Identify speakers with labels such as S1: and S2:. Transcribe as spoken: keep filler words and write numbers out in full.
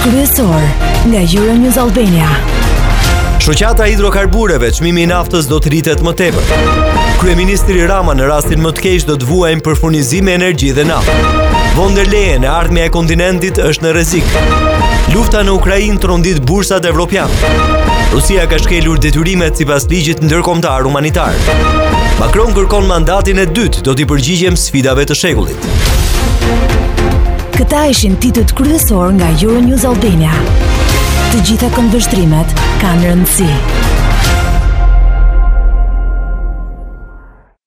S1: kryesor nga Euronews Albania.
S2: Shoqata e hidrokarbureve, çmimi i naftës do të rritet më tepër. Kryeministri Rama në rastin më të keq do të vuajnë për furnizim me energji dhe naftë. Von der Leyen, e ardhmja e kontinentit është në rrezik. Lufta në Ukrainë trondit bursat evropiane. Rusia ka shkelur detyrimet sipas ligjit ndërkombëtar humanitar. Macron kërkon mandatin e dytë, do t'i përgjigjem sfidave të shekullit.
S1: Këta ishin titujt kryesor nga Euronews Albania. Të gjitha këndvështrimet kanë rëndësi.